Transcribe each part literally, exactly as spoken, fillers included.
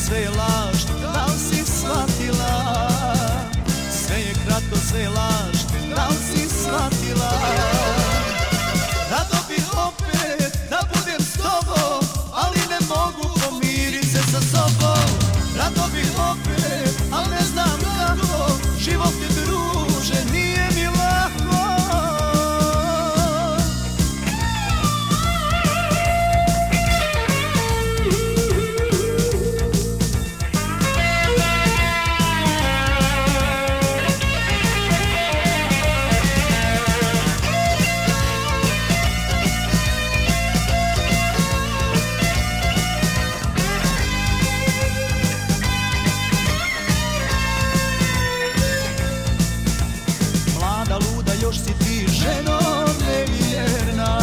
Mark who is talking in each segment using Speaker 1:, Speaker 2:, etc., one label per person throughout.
Speaker 1: sve je laž, da li si shvatila? Sve je kratko, sve je laž, da li si shvatila? Rado bih opet da budem s tobom, ali ne mogu pomirit se sa sobom. Rado bih opet, ali ne znam kako, život mi druže nije mi lako. Još si ti ženo nevjerna,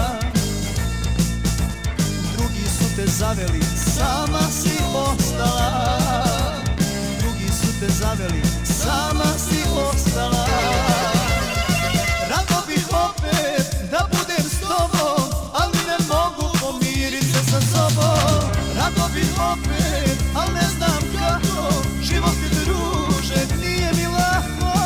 Speaker 1: drugi su te zaveli, sama si ostala. Drugi su te zaveli, sama si ostala. Rado bih opet da budem s tobom, ali ne mogu pomirit se sa sobom. Rado bih opet, ali ne znam kako, život mi druže nije mi lako.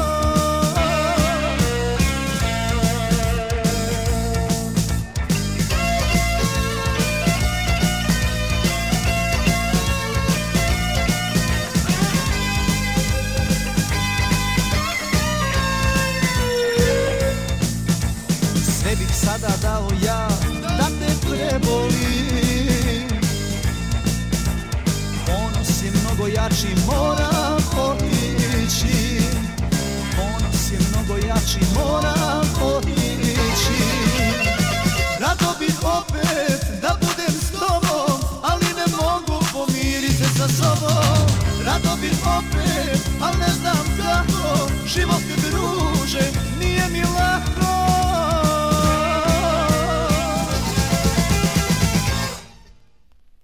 Speaker 1: Sve bih sada dao ja da te prebolim. Ponos je mnogo jači, moram otići. Ponos je mnogo jači, moram otići. Rado bih opet